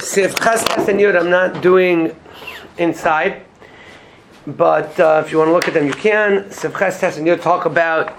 Sif Ches and Yud, I'm not doing inside, but if you want to look at them, you can. Sif Ches and Yud talk about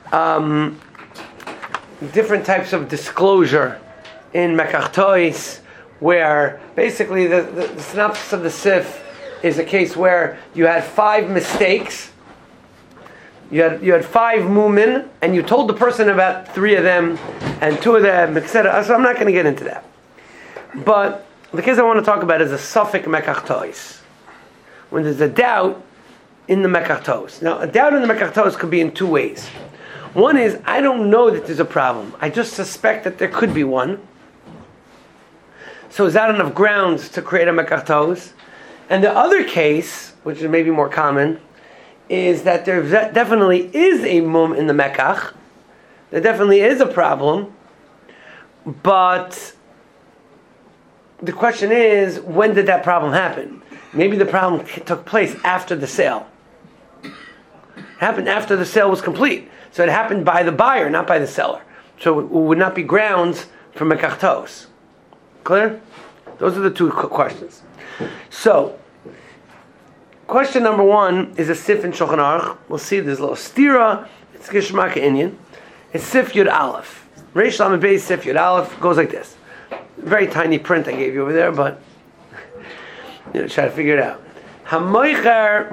different types of disclosure in Mekach Tois, where basically the synopsis of the Sif is a case where you had 5 mistakes. You had 5 mumin, and you told the person about 3 of them, and 2 of them, etc. So I'm not going to get into that. But the case I want to talk about is a suffix Mekach Tois, when there's a doubt in the Mekach Tois. Now, a doubt in the Mekach Tois could be in 2 ways. One is, I don't know that there's a problem. I just suspect that there could be one. So is that enough grounds to create a Mekach Tois? And the other case, which is maybe more common, is that there definitely is a mum in the Mekach. There definitely is a problem. But the question is, when did that problem happen? Maybe the problem took place after the sale. It happened after the sale was complete. So it happened by the buyer, not by the seller. So it would not be grounds for Mekach Tois. Clear? Those are the 2 questions. So, question number 1 is a Sif in Shulchan Aruch. We'll see there's a little stira. It's Gishmak Inyan. It's Sif Yud Aleph. Reish Lamed Beis Sif Yud Aleph goes like this. Very tiny print I gave you over there, but try to figure it out. Hamoicher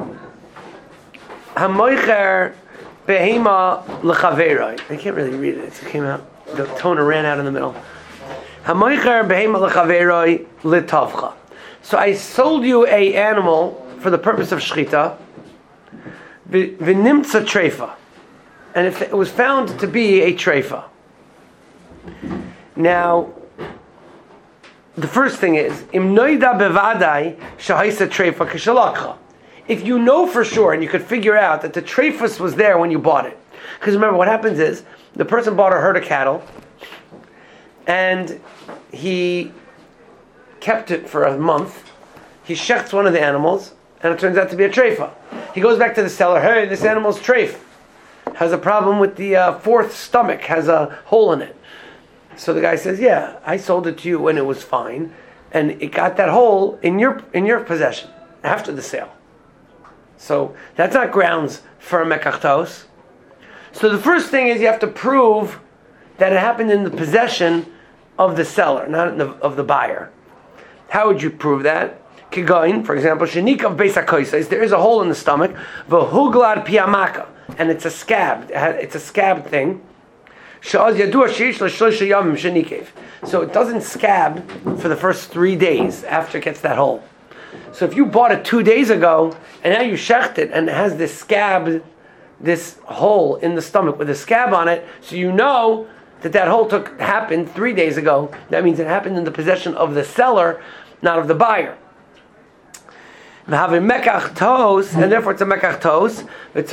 behema lechaveroi. I can't really read it. It came out. The toner ran out in the middle. Hamoicher behema lechaveroi litavcha. So I sold you a animal for the purpose of shchita. V'nimtza treifa, and if it was found to be a treifa. Now, the first thing is, im noida bevadai shahaisa treifa kishalakha. If you know for sure and you could figure out that the treifus was there when you bought it, because remember what happens is the person bought a herd of cattle and he kept it for a month. He shechts one of the animals and it turns out to be a treifa. He goes back to the seller. Hey, this animal's treif. Has a problem with the 4th stomach. Has a hole in it. So the guy says, yeah, I sold it to you when it was fine, and it got that hole in your possession after the sale. So that's not grounds for a Mekach Tois. So the first thing is you have to prove that it happened in the possession of the seller, not of the buyer. How would you prove that? Kigoin, for example, shenikav beis hakoisais, there is a hole in the stomach, v'huglad piyamaka, and it's a scab. It's a scab thing. She'az yadua sheish l'shloisha yamim shenikev. So it doesn't scab for the first 3 days after it gets that hole. So if you bought it 2 days ago and now you shecht it and it has this scab, this hole in the stomach with a scab on it, so you know that hole happened 3 days ago. That means it happened in the possession of the seller, not of the buyer. And Mekach Tois, and therefore it's a Mekach Tois.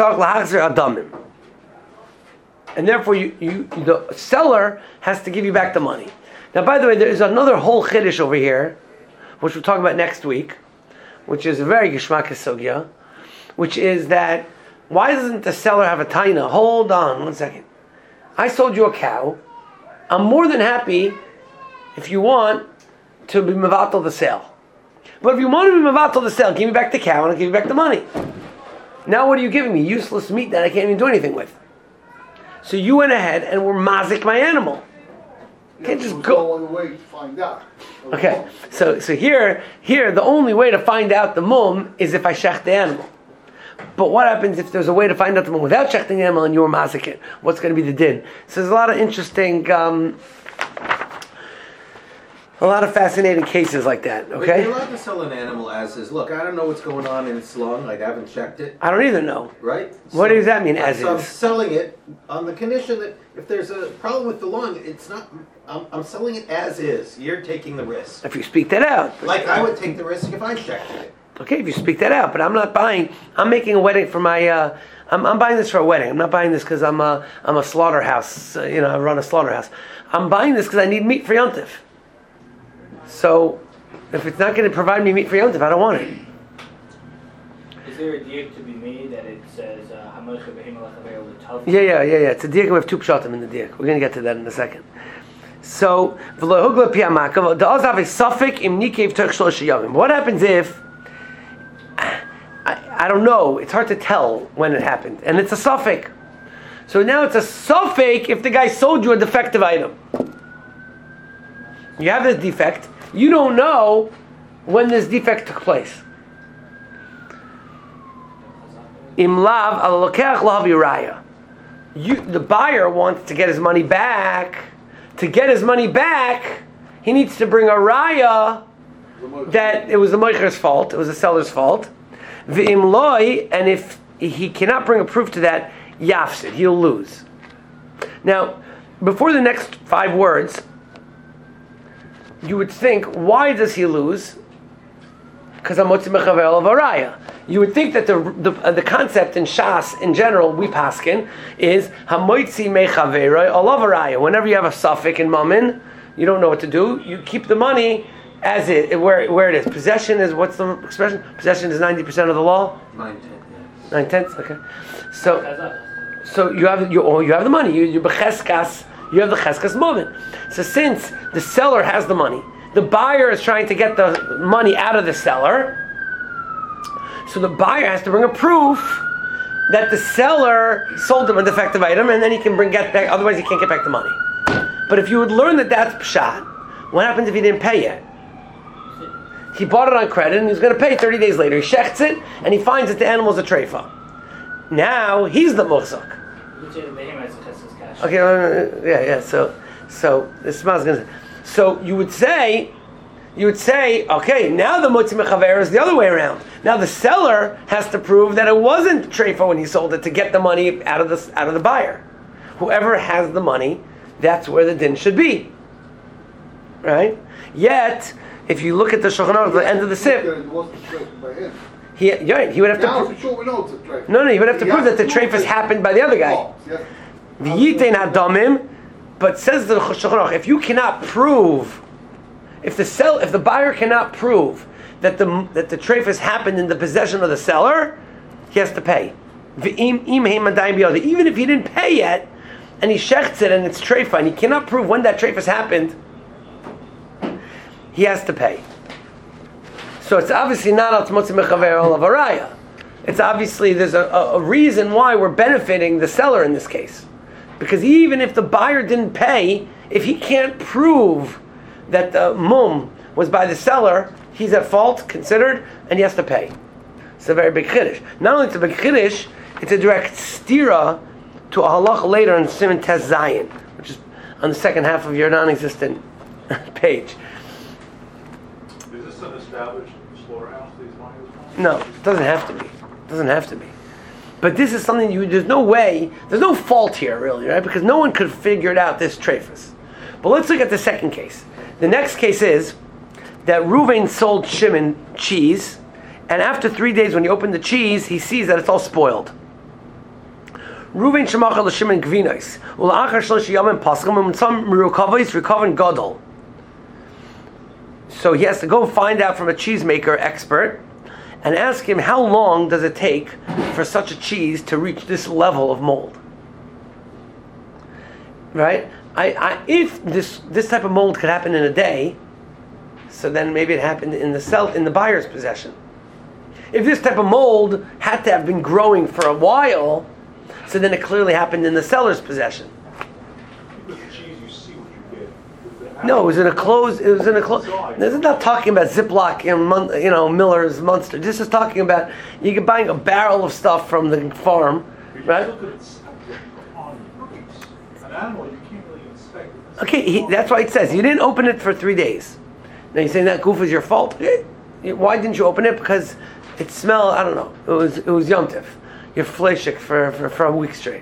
And therefore the seller has to give you back the money. Now, by the way, there is another whole chiddush over here, which we'll talk about next week, which is a very gishmak sugya, which is that why doesn't the seller have a taina? Hold on 1 second. I sold you a cow. I'm more than happy if you want to be mevatel the sale. But if you want to be mevatel the sale, give me back the cow and I'll give you back the money. Now what are you giving me? Useless meat that I can't even do anything with. So you went ahead and were mazik my animal. You can't just go. No other way to find out. Okay, so here the only way to find out the mum is if I shech the animal. But what happens if there's a way to find out the mum without shechting the animal and you were mazik it? What's going to be the din? So there's a lot of interesting, a lot of fascinating cases like that. Okay. You're allowed to sell an animal as is. Look, I don't know what's going on in its lung. Like I haven't checked it. I don't either know. Right. What does that mean? As so is. I'm selling it on the condition that if there's a problem with the lung, it's not. I'm selling it as is. You're taking the risk. If you speak that out. Like I would take the risk if I checked it. Okay, if you speak that out, but I'm not buying. I'm making a wedding for my. I'm buying this for a wedding. I'm not buying this because I'm a slaughterhouse. I run a slaughterhouse. I'm buying this because I need meat for Yontif. So, if it's not going to provide me meat for Yontif, I don't want it. Is there a diak to be made that it says Yeah. It's a diak. We have 2 pshatim in the diak. We're going to get to that in a second. So, does have a suffix im nikev terch shlosh yamim. What happens if I don't know? It's hard to tell when it happened, and it's a suffix. So now it's a suffix if the guy sold you a defective item. You have this defect. You don't know when this defect took place. Im lav al lokeach lav yiraya. The buyer wants to get his money back. To get his money back, he needs to bring a raya that it was the moicher's fault, it was the seller's fault. V'im loy, and if he cannot bring a proof to that, yafsid, he'll lose. Now, before the next 5 words, you would think, why does he lose? Because hamotzi mechaver of a raya. You would think that the concept in Shas in general, we paskin, is hamoitzi mechaveroi olav araya. Whenever you have a suffix in mammon, you don't know what to do. You keep the money as where it is. Possession is, what's the expression? Possession is 90% of the law. 9/10. Okay. So you have the money. You becheskas. You have the cheskas mammon. So since the seller has the money, the buyer is trying to get the money out of the seller. So the buyer has to bring a proof that the seller sold him a defective item, and then he can get back. Otherwise, he can't get back the money. But if you would learn that that's pshat, what happens if he didn't pay yet? He bought it on credit, and he's going to pay 30 days later. He shechts it, and he finds that the animal's a treifa. Now he's the muhzak. Okay, yeah. So this is going to. So you would say, okay, now the motzi mechaver is the other way around. Now the seller has to prove that it wasn't treifa when he sold it to get the money out of the buyer. Whoever has the money, that's where the din should be, right? Yet, if you look at the Shulchan Aruch, the end of the sip, he would have to. No, he would have to prove that the treifas happened by the other guy. The yitein hadamim, but says the Shulchan Aruch, if you cannot prove. If the buyer cannot prove that the treifas happened in the possession of the seller, he has to pay. Even if he didn't pay yet, and he shechts it and it's treifa, and he cannot prove when that treifas happened, he has to pay. So it's obviously not al tzmotzi mechaver olav araya. It's obviously there's a reason why we're benefiting the seller in this case, because even if the buyer didn't pay, if he can't prove that the mum was by the seller, he's at fault, considered, and he has to pay. It's a very big chiddush. Not only it's a big chiddush, it's a direct stira to a halacha later in Siman Tes Zayin, which is on the second half of your non-existent page. Is this an established slaughterhouse, these miners? No, it doesn't have to be. But this is something there's no fault here really, right? Because no one could figure it out, this treifas. But let's look at the second case. The next case is that Reuven sold Shimon cheese, and after 3 days when he opened the cheese, he sees that it's all spoiled. Reuven shemachal l'Shimon gvinos, ula'achar shlosh yamim paschim, and some merukavos recovered gadol. So he has to go find out from a cheesemaker expert and ask him how long does it take for such a cheese to reach this level of mold. Right? If this type of mold could happen in a day, so then maybe it happened in the buyer's possession. If this type of mold had to have been growing for a while, so then it clearly happened in the seller's possession. Because the cheese, you see what you get. No, it was in a closed. This is not talking about Ziploc and Miller's Munster. This is talking about you're buying a barrel of stuff from the farm, right? An animal, you can't really inspect it. Okay, that's why it says you didn't open it for 3 days. Now you're saying that goof is your fault. Why didn't you open it? Because it smelled. I don't know. It was Yom Tif. You're fleshik for a week straight.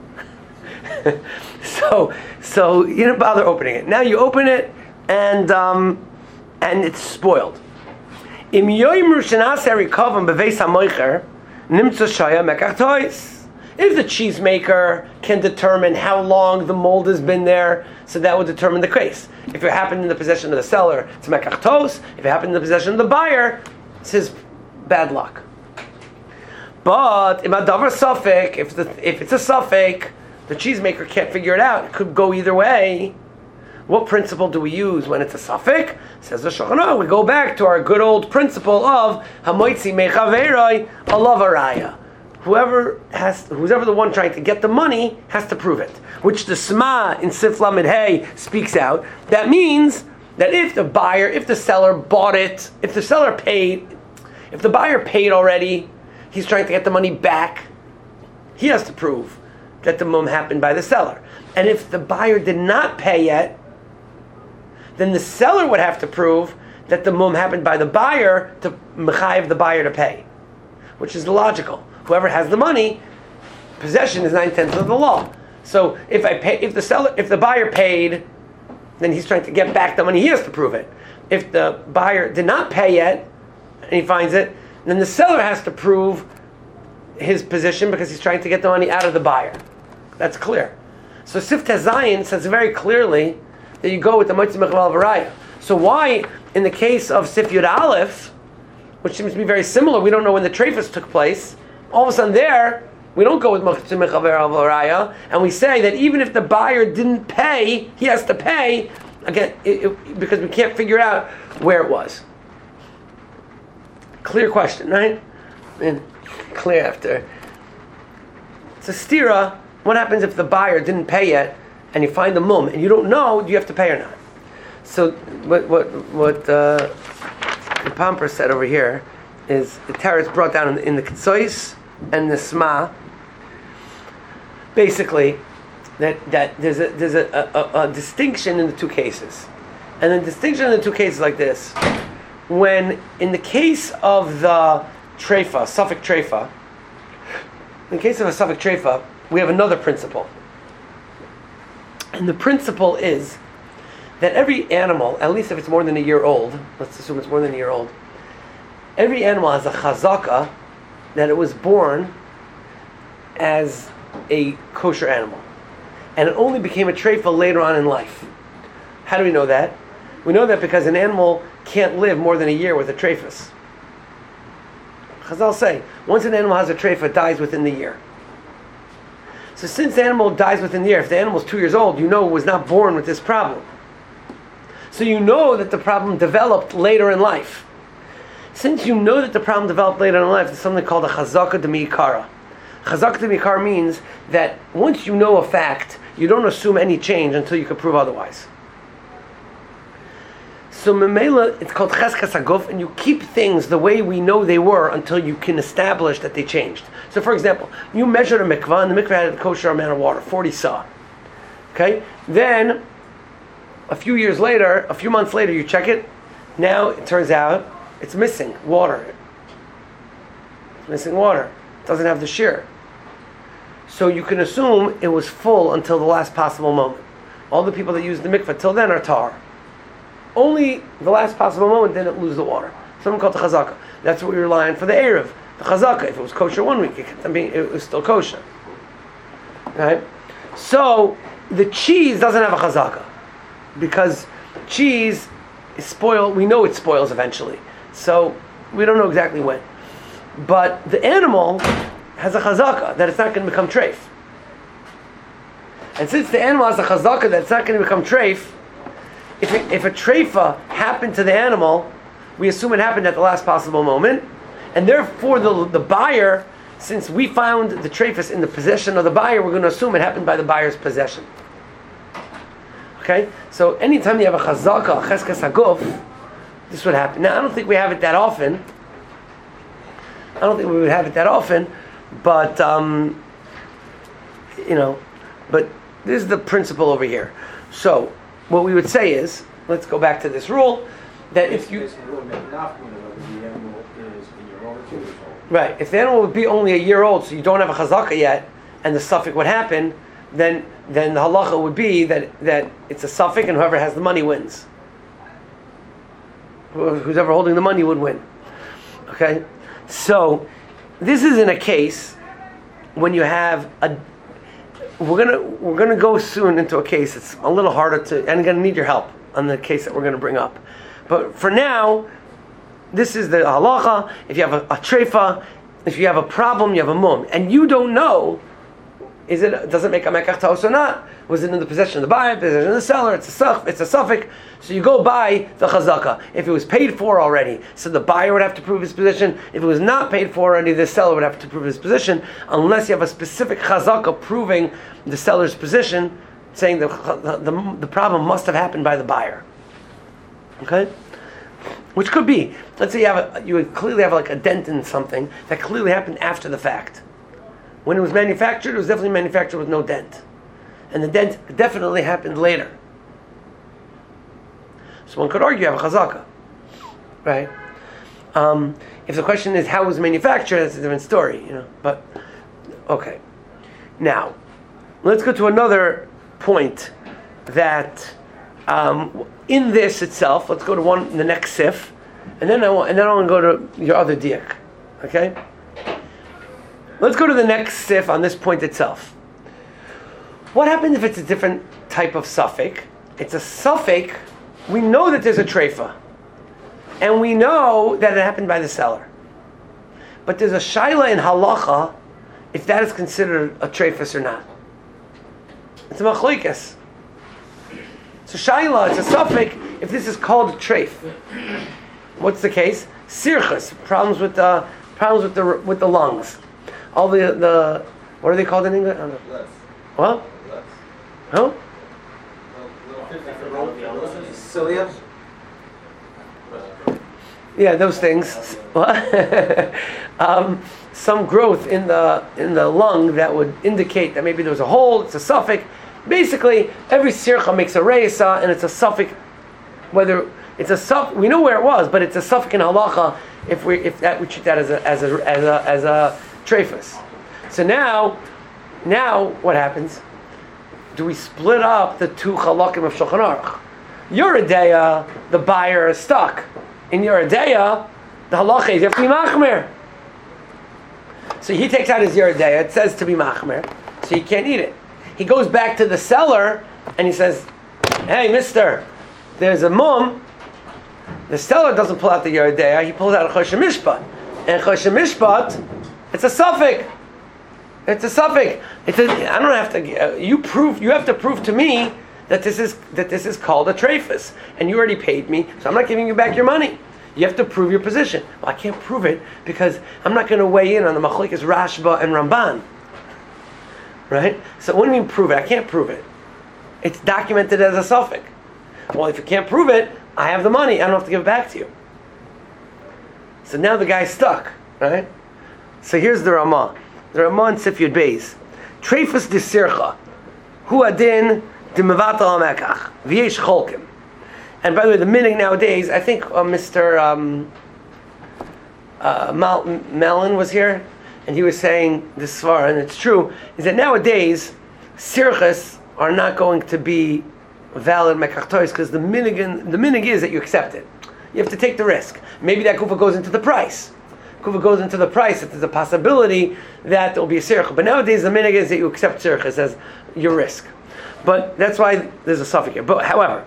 so you didn't bother opening it. Now you open it and it's spoiled. Im yoimru shenaseri kavam beveis hamoicher nimtza shaya mekach. If the cheesemaker can determine how long the mold has been there, so that would determine the case. If it happened in the possession of the seller, it's mekach tos. If it happened in the possession of the buyer, it's his bad luck. But if it's a suffix, the cheesemaker can't figure it out. It could go either way. What principle do we use when it's a suffix? Says the Shulchan Aruch, we go back to our good old principle of hamoitzi mechaveroi alav araya. Who's ever the one trying to get the money has to prove it, which the Sma in Sif Lamed Hey speaks out. That means that if the seller bought it, if the buyer paid already, he's trying to get the money back, he has to prove that the mum happened by the seller. And if the buyer did not pay yet, then the seller would have to prove that the mum happened by the buyer to mechayev the buyer to pay, which is logical. Whoever has the money, possession is 9/10 of the law. So if the buyer paid, then he's trying to get back the money. He has to prove it. If the buyer did not pay yet, and he finds it, then the seller has to prove his position because he's trying to get the money out of the buyer. That's clear. So Sifteh Zayin says very clearly that you go with the Moitzi Mechavel Varaya. So why, in the case of Sif Yud Aleph, which seems to be very similar, we don't know when the treifus took place, all of a sudden there, we don't go with Moitzi Mechavel Varaya, and we say that even if the buyer didn't pay, he has to pay, again, because we can't figure out where it was. Clear question, right? And clear after. It's a stira. What happens if the buyer didn't pay yet, and you find the mum, and you don't know do you have to pay or not? So what the Pamper said over here is the Teretz brought down in the Ketzois and the Sma. Basically, that there's a distinction in the two cases, and the distinction in the two cases like this. When in the case of the treifa, suffix treifa, in the case of a suffix treifa, we have another principle. And the principle is that every animal, at least if it's more than a year old, let's assume it's more than a year old, every animal has a chazaka that it was born as a kosher animal. And it only became a treifa later on in life. How do we know that? We know that because an animal can't live more than a year with a treifus. Chazal say, once an animal has a treifa, it dies within the year. So since the animal dies within the year, if the animal is 2 years old, you know it was not born with this problem. So you know that the problem developed later in life. Since you know that the problem developed later in life, there's something called a chazaka d'mi'ikara. Chazaka d'mi'ikara means that once you know a fact, you don't assume any change until you can prove otherwise. So memela, it's called cheskas haguf, and you keep things the way we know they were until you can establish that they changed. So for example, you measured a mikvah, and the mikvah had a kosher amount of water, 40 sa. Okay? Then, a few months later, you check it, now it turns out it's missing water. It's missing water. It doesn't have the shear. So you can assume it was full until the last possible moment. All the people that use the mikvah till then are tar. Only the last possible moment did it lose the water. Something called the chazaka. That's what we rely on for the Erev. The chazaka, if it was kosher 1 week, it was still kosher. Right? So, the cheese doesn't have a chazaka. Because cheese is spoiled, we know it spoils eventually. So, we don't know exactly when. But the animal has a chazaka, that it's not going to become treif. And since the animal has a chazaka that it's not going to become treif, if a treifa happened to the animal, we assume it happened at the last possible moment, and therefore the buyer, since we found the treifas in the possession of the buyer, we're going to assume it happened by the buyer's possession. Okay? So anytime you have a chazaka, a cheskas haguf, this would happen. Now I don't think we have it that often. But but this is the principle over here. So what we would say is, let's go back to this rule, that if you... Right, if the animal would be only a year old, so you don't have a chazaka yet, and the suffix would happen, then the halacha would be that it's a suffix, and whoever has the money wins. Who's ever holding the money would win. Okay? So, this is in a case when you have a... We're gonna go soon into a case. It's a little harder to, and I'm gonna need your help on the case that we're gonna bring up. But for now, this is the halacha. If you have a treifa, if you have a problem, you have a mum, and you don't know does it make a mekach ta'os or not? Was it in the possession of the buyer, possession of the seller? It's a suffix. So you go by the chazaka. If it was paid for already, so the buyer would have to prove his position. If it was not paid for already, the seller would have to prove his position, unless you have a specific chazaka proving the seller's position, saying the problem must have happened by the buyer. Okay? Which could be, let's say you would clearly have like a dent in something that clearly happened after the fact. When it was manufactured, it was definitely manufactured with no dent. And the dent definitely happened later. So one could argue you have a chazaka. Right? If the question is how it was manufactured, that's a different story, But, okay. Now, let's go to another point that in this itself, let's go to the next sif, and then I want to go to your other diak. Okay? Let's go to the next sif on this point itself. What happens if it's a different type of suffix? It's a suffix. We know that there's a treifa, and we know that it happened by the seller. But there's a shaila in halacha if that is considered a treifus or not. It's a machlokes. It's a shaila. It's a suffix if this is called a treif. What's the case? Sirchus, problems with the lungs. All the what are they called in English? What? Huh? Cilia? Yeah, those things. Some growth in the lung that would indicate that maybe there was a hole. It's a suffix. Basically, every sircha makes a reisa, and it's a suffix. Whether it's a suffix, we know where it was, but it's a suffix in halacha. If we treat that as a treifus. So now what happens? Do we split up the two chalakim of Shulchan Aruch? Yeridea, the buyer is stuck. In Yeridea, the halacha is you have to be machmer. So he takes out his Yeridea, it says to be machmer, so he can't eat it. He goes back to the seller and he says, hey mister, there's a mum. The seller doesn't pull out the Yeridea, he pulls out a Choshen Mishpat. And Choshen Mishpat, it's a suffix. It's a suffix. I don't have to. You have to prove to me that this is called a treifus, and you already paid me, so I'm not giving you back your money. You have to prove your position. Well, I can't prove it because I'm not going to weigh in on the machlokes Rashba and Ramban. Right? So what do you mean prove it? I can't prove it. It's documented as a suffix. Well, if you can't prove it, I have the money. I don't have to give it back to you. So now the guy's stuck. Right? So here's the Ramah. The Ramah in Sif Yud Beis. Treifus de sircha. Hu adin de mevatel ha-mekach. V'yesh cholkim. And by the way, the minhag nowadays, I think Mr. Mellon was here, and he was saying this far, and it's true, is that nowadays, sirchas are not going to be valid mekach because the minhag is that you accept it. You have to take the risk. Maybe that kufa goes into the price. Kufa goes into the price, that there's a possibility that there will be a sircha. But nowadays the minhag is that you accept sirchas as your risk. But that's why there's a suffix here. But however,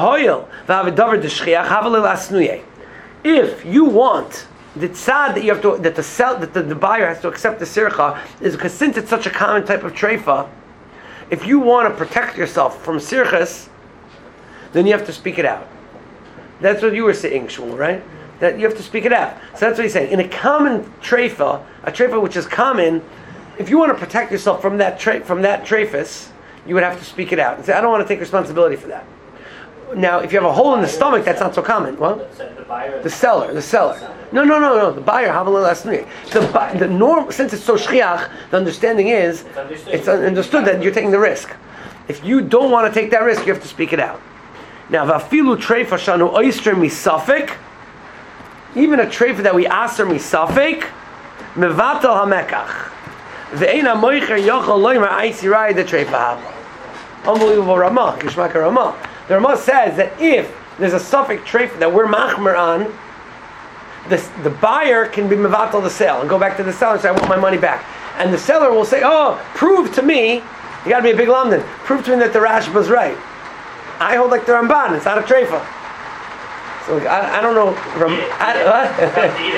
if you want the tzad that you have to, that the buyer has to accept the sircha, is because since it's such a common type of treifa, if you want to protect yourself from sirchas, then you have to speak it out. That's what you were saying, Shmuel, right? That you have to speak it out. So that's what he's saying. In a common treifa, a treifa which is common, if you want to protect yourself from that treifus, you would have to speak it out and say, I don't want to take responsibility for that. Now, if you have a hole in the stomach, that's not so common. What? The buyer? The seller. No. The buyer, the norm, since it's so shchiach, the understanding is, it's understood that you're taking the risk. If you don't want to take that risk, you have to speak it out. Now, v'afilu treifa shanu oyster misafik, even a treifa that we aser misafik, mevatel hamekach. Ve'ena moicher yochel loimer aisirai the treifa haba. Unbelievable Ramah, Kishmaka Ramah. The Ramah says that if there's a suffix treifa that we're machmer on, the buyer can be mevatel the sale and go back to the seller and say, I want my money back. And the seller will say, prove to me, you got to be a big London, prove to me that the Rashba was right. I hold like the Ramban, it's not a treifa. So I don't know.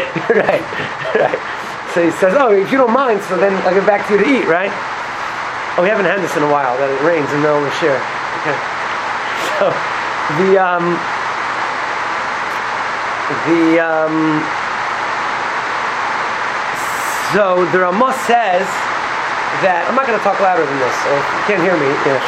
Right. So he says, if you don't mind, so then I'll get back to you to eat, right? Oh, we haven't had this in a while, that it rains in the middle of the shir. Okay. So, so the Ramah says that, I'm not going to talk louder than this, so if you can't hear me,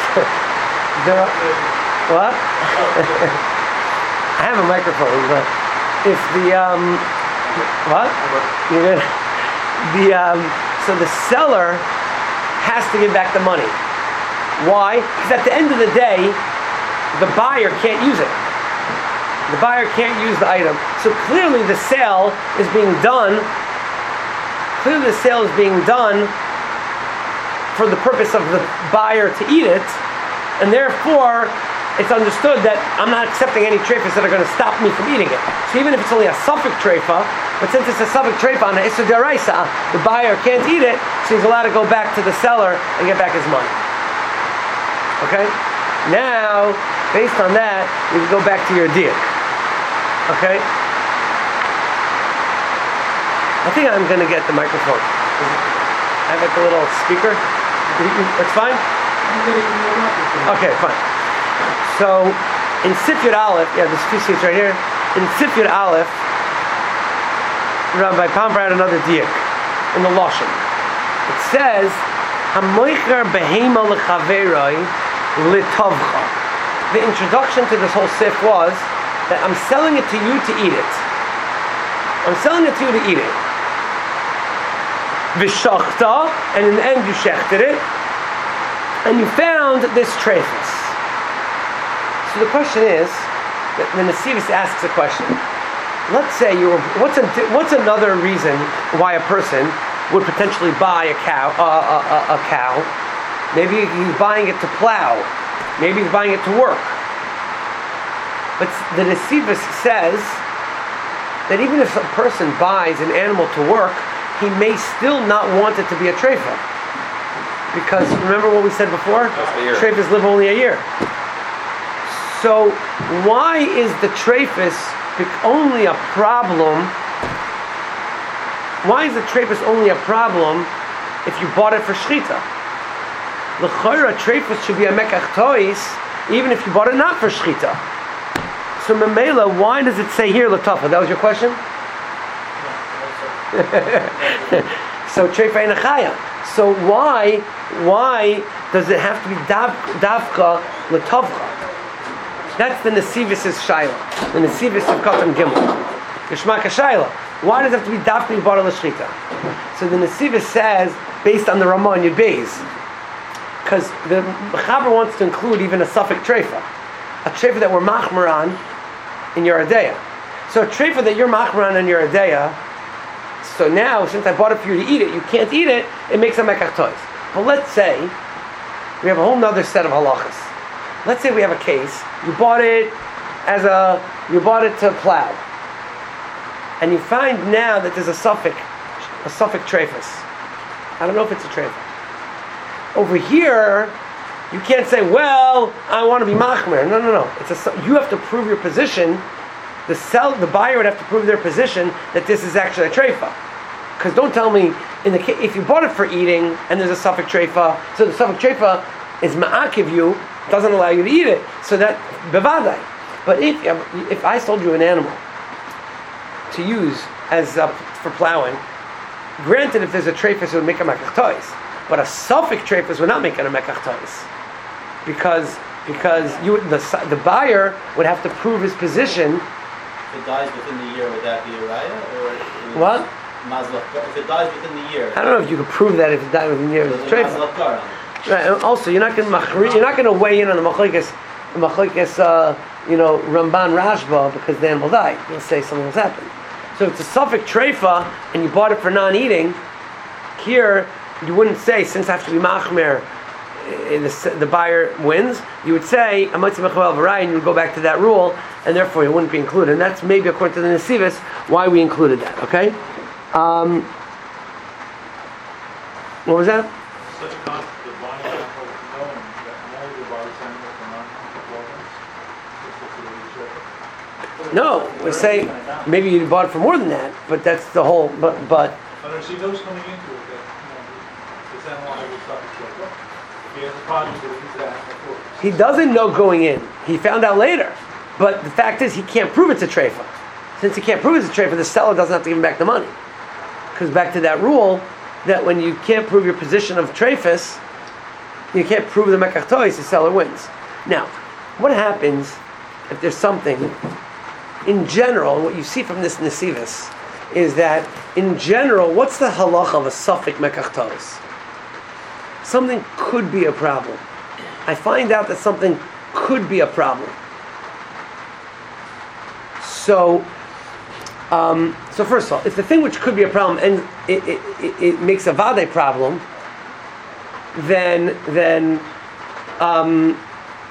what? I have a microphone, but if what? You're good? So the seller has to give back the money. Why? Because at the end of the day, the buyer can't use it. The buyer can't use the item. So clearly the sale is being done. Clearly the sale is being done for the purpose of the buyer to eat it, and therefore it's understood that I'm not accepting any treifas that are going to stop me from eating it. So even if it's only a suffix treifa, but since it's a suffix treifa on the Issa D'Oraisa, the buyer can't eat it, so he's allowed to go back to the seller and get back his money. Okay? Now, based on that, we can go back to your diak. Okay? I think I'm going to get the microphone. I have like a little speaker. That's fine? Okay, fine. So, in Sif Yud Aleph, there's two seats right here. In Sif Yud Aleph, Rabbi Pomper had another diak in the Lashon. It says, "Hamoicher behema lechaveroi litovcha." The introduction to this whole sif was that I'm selling it to you to eat it. I'm selling it to you to eat it. V'shachta, and in the end you shechted it, and you found this treifas. So the question is, the Nesivos asks a question. Let's say what's another reason why a person would potentially buy a cow? A cow. Maybe he's buying it to plow. Maybe he's buying it to work. But the Nesivos says that even if a person buys an animal to work, he may still not want it to be a treifa. Because remember what we said before? Treifas live only a year. So why is the treifas only a problem? Why is the treifas only a problem if you bought it for shchita? L'chora treifas should be a mekach tois even if you bought it not for shchita. So memela, why does it say here latafa? That was your question? So treifa ein achaya. So why does it have to be davka latavcha? That's the Nesivos' shaila. The Nesivos of Katan Gimel. Geshmak shaila. Why does it have to be davka yibara l'shchita? So the Nesivos says, based on the Ramah and Yud Beis, because the Chaber wants to include even a suffix treifa, a treifa that we're machmer on in your adeya. So a treifa that you're machmer on in your adeya. So now, since I bought it for you to eat it, you can't eat it. It makes a mekach tois. But let's say we have a whole other set of halachas. Let's say we have a case. You bought it to plow, and you find now that there's a suffix treifas. I don't know if it's a treifa. Over here, you can't say, "Well, I want to be machmer." No. You have to prove your position. The buyer would have to prove their position that this is actually a treifa. Because don't tell me if you bought it for eating and there's a suffix treifa, so the suffix treifa is ma'akiv you, doesn't allow you to eat it. So that bevadai. But if I sold you an animal to use as for plowing, granted, if there's a treifas, it would make a mekach tois. But a suffix treifas would not make it a mekach tois, because the buyer would have to prove his position. If it dies within the year, would that be a raya? Or what? If it dies within the year, I don't know if you could prove that if it died within the year. It's treifa. Right. And also, you're not going to weigh in on the machlokes, Ramban Rashba, because the animal died. You'll say something has happened. So if it's a suffix treifa and you bought it for non-eating, here you wouldn't say, since I have to be machmer, the buyer wins. You would say amatzi mechal v'ray, and you would go back to that rule, and therefore it wouldn't be included. And that's maybe according to the Nesivos why we included that. Okay. What was that? Such a concept of buying an animal knowing that I'm only going to buy this animal for non-performance. No, we say maybe you bought it for more than that, but that's the whole. But I don't see those coming into it. That this animal has a suffix treifa. He has a project that he's at before. He doesn't know going in. He found out later. But the fact is, he can't prove it's a treifa. Since he can't prove it's a treifa, the seller doesn't have to give him back the money. Comes back to that rule that when you can't prove your position of treifas, you can't prove the mekach tois, the seller wins. Now, what happens if there's something, in general, what you see from this nesivus, is that, in general, what's the halacha of a suffix mekach tois? Something could be a problem. I find out that something could be a problem. So first of all, if the thing which could be a problem and it makes a vade problem, then How did you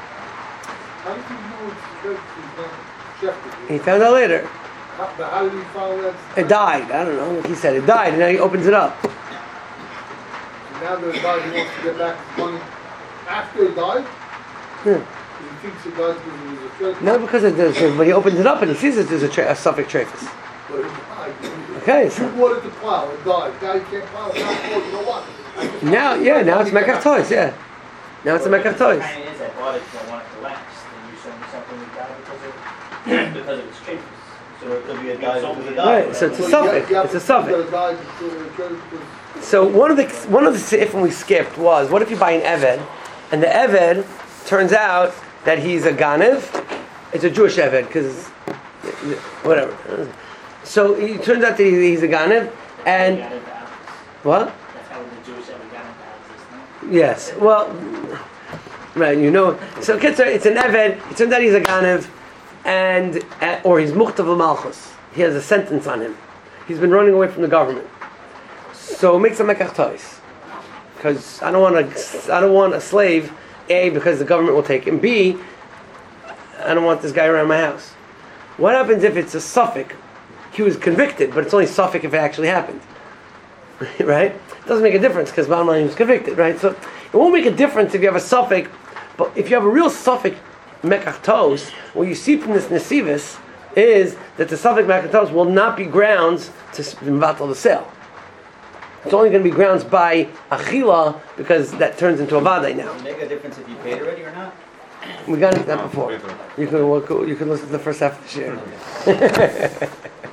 know it's shifted? he found out later. How did he find that? It died. I don't know. Like he said, it died, and now he opens it up. Now the guy who wants to get back his money after he died? Yeah. He thinks he died because he was a traitor. Not because it does, but he opens it up and he sees that there's a suffix treifas. But he died. Okay, You so wanted to plow, it died. Now you can't plow, now you know what? now it's mekach tois. Yeah, now it's a mekach tois. Kind of is, I bought it because I want it to last. And you showed me something that died because of its traits. So it could be a guy who's a Right, so it's a suffix. It's a suffix. So one of the seifim we skipped was, what if you buy an eved, and the eved turns out that he's a ganev? It's a Jewish eved because whatever. So it turns out that he's a ganev, and what? That's how the Jewish ever got into existence. Yes. Well, right. So it's an eved. It turns out he's a ganev, and or he's muhtav malchus. He has a sentence on him. He's been running away from the government. So it makes a mekach tois, because I don't want a slave. A, because the government will take him. B, I don't want this guy around my house. What happens if it's a suffix? He was convicted, but it's only suffix if it actually happened. Right? It doesn't make a difference because bottom line he was convicted, right? So it won't make a difference if you have a suffix, but if you have a real suffix mekach tois, what you see from this nesivus is that the suffix mekach tois will not be grounds to mevatel the sale. It's only going to be grounds by achila because that turns into a vade now. Does it make a difference if you paid already or not? We got into that before. You can listen to the first half of the share.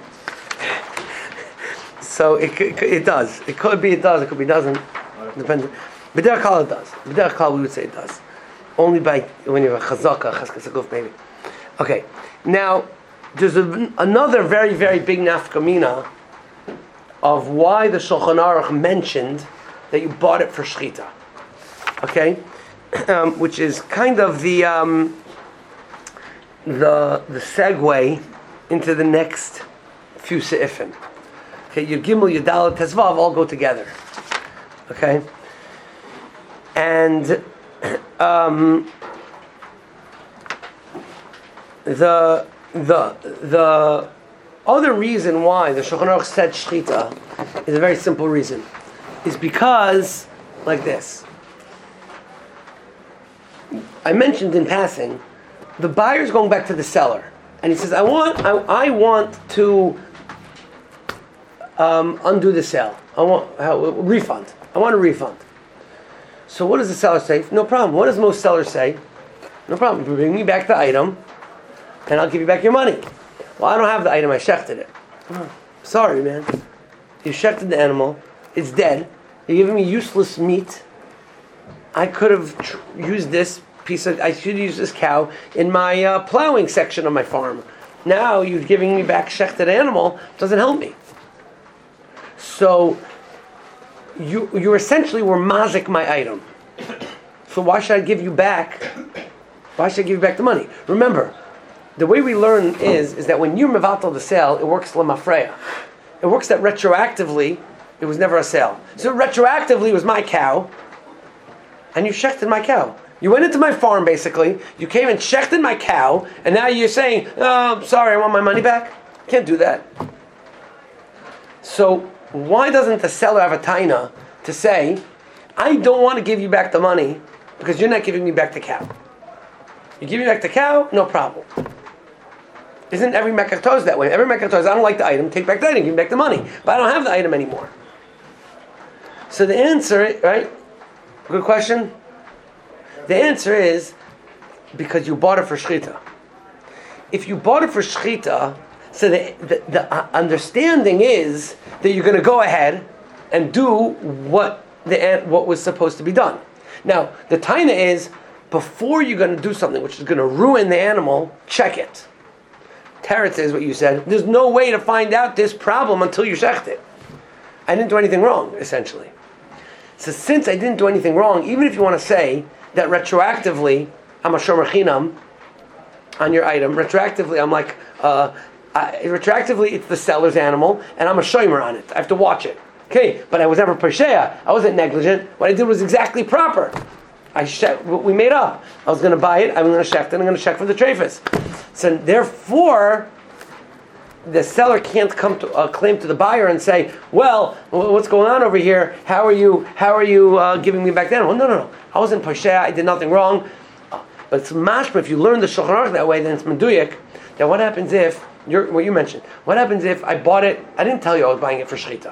So it does. It could be it does. It could be it doesn't. Depends. B'derech kol it does. B'derech kol we would say it does. Only by when you have a chazaka, chazkas aguf maybe. Okay. Now there's another very very big nafkamina of why the Shulchan Aruch mentioned that you bought it for shechita. Okay, which is kind of the segue into the next few seifim. Okay, your Gimel, your Dalet, Tezvav all go together. Okay, and the other reason why the Shulchan Aruch said shechita is a very simple reason. Is because, like this. I mentioned in passing, the buyer's going back to the seller, and he says, I want to undo the sale. I want a refund. I want a refund. So what does the seller say? No problem. What does most sellers say? No problem. Bring me back the item, and I'll give you back your money. Well, I don't have the item. I shechted it. Oh, sorry, man. You shechted the animal. It's dead. You're giving me useless meat. I could have used this I should use this cow in my plowing section of my farm. Now you're giving me back shechted animal. Doesn't help me. So you essentially were mazik my item. So why should I give you back? Why should I give you back the money? Remember, the way we learn is that when you're mevatel the sale, it works lemafreya. It works that retroactively, it was never a sale. So retroactively, it was my cow, and you shechted my cow. You went into my farm, basically. You came and shechted my cow, and now you're saying, "Oh, sorry, I want my money back." Can't do that. So why doesn't the seller have a taina to say, "I don't want to give you back the money because you're not giving me back the cow. You give me back the cow, no problem." Isn't every mekach tois that way? Every mekach tois, I don't like the item, take back the item, give me back the money. But I don't have the item anymore. So the answer, right? Good question. The answer is because you bought it for shchita. If you bought it for shchita, so the understanding is that you're going to go ahead and do what was supposed to be done. Now, the taina is, before you're going to do something which is going to ruin the animal, check it. Teretz is what you said. There's no way to find out this problem until you shecht it. I didn't do anything wrong, essentially. So since I didn't do anything wrong, even if you want to say that retroactively, I'm a shomer chinam on your item, retroactively I'm like, retroactively it's the seller's animal, and I'm a shomer on it. I have to watch it. Okay, but I was never pesheya. I wasn't negligent. What I did was exactly proper. We made up. I was going to buy it. I'm going to shecht it. I'm going to check for the treifus. So therefore, the seller can't come to claim to the buyer and say, "Well, what's going on over here? How are you giving me back the animal?" No. I wasn't pesheya. I did nothing wrong. But it's mashma. If you learn the Shulchan Aruch that way, then it's meduyik. Now, what happens if what you mentioned? What happens if I bought it? I didn't tell you I was buying it for shechita.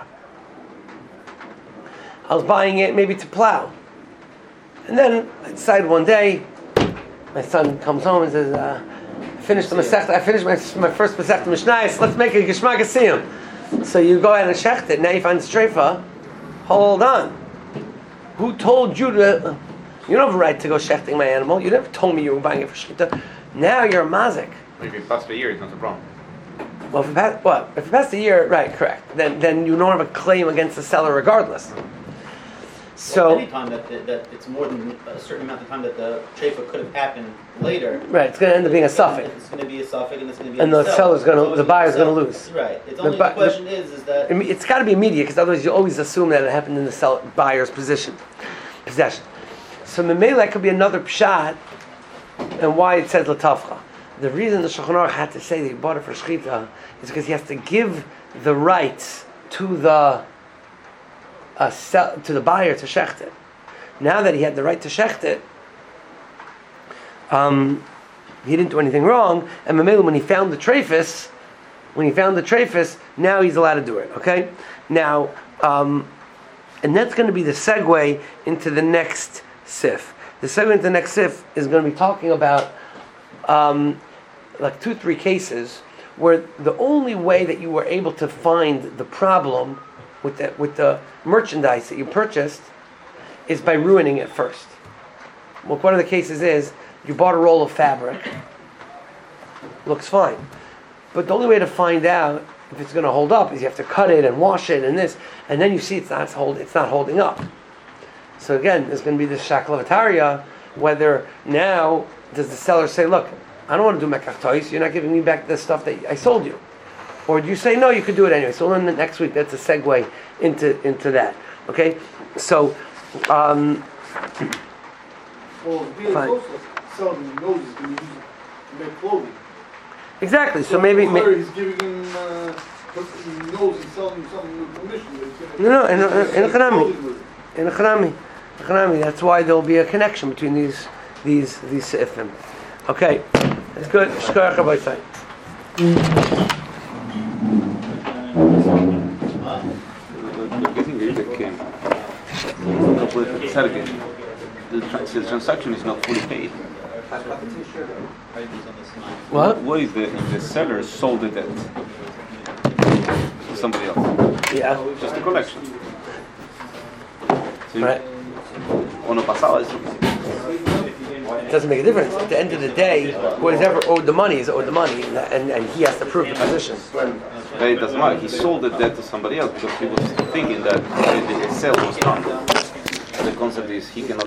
I was buying it maybe to plow. And then I decided one day, my son comes home and says, I finished my first Masechta Mishnayos, let's make a Geshmak Asiyim. So you go ahead and shecht it, now you find the streifa. Hold on. Who told you to, you don't have a right to go shechting my animal, you never told me you were buying it for shechita. Now you're a mazik. If it passed a year, it's not a problem. Well, if it passed a year, right, correct. Then you don't have a claim against the seller regardless. So any time that it's more than a certain amount of time that the treifa could have happened later. Right, it's going to end up being a suffix. It's going to be a suffix, and it's going to be. And the seller's going to, the buyer's going to lose. Right. It's only the question is that it's got to be immediate, because otherwise you always assume that it happened in the buyer's possession. So memela could be another pshat, and why it says latavcha. The reason the Shulchan Aruch had to say that he bought it for shechita is because he has to give the rights to the buyer to shecht it. Now that he had the right to shecht it, he didn't do anything wrong. And Mamela, when he found the treifus, now he's allowed to do it. Okay, now, and that's going to be the segue into the next sif. The segue into the next sif is going to be talking about like 2-3 cases where the only way that you were able to find the problem with the merchandise that you purchased is by ruining it first. Well, one of the cases is you bought a roll of fabric, looks fine, but the only way to find out if it's going to hold up is you have to cut it and wash it and this, and then you see it's not holding up. So again, there's going to be this shaklavataria, whether now does the seller say, "Look, I don't want to do mekach tois, you're not giving me back the stuff that I sold you." Or do you say, "No, you could do it anyway"? So we'll learn next week. That's a segue into that. Okay? So, well, he also selling noses can use it to make clothing. Exactly. So maybe he's giving him nose and selling him something with permission. No, in Echanami. That's why there'll be a connection between these seifim. Okay, that's good. Shkoyach Rabbi. The transaction is not fully paid. What? What is the seller sold the debt to somebody else? Yeah. Just a collection. So Right. Ono pasado es. It doesn't make a difference. At the end of the day, whoever owed the money is owed the money, and he has to prove the position. But it doesn't matter. He sold the debt to somebody else because he was thinking that the sale was done. The concept is he cannot